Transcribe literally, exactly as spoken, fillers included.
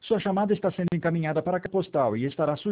Sua chamada está sendo encaminhada para a postal e estará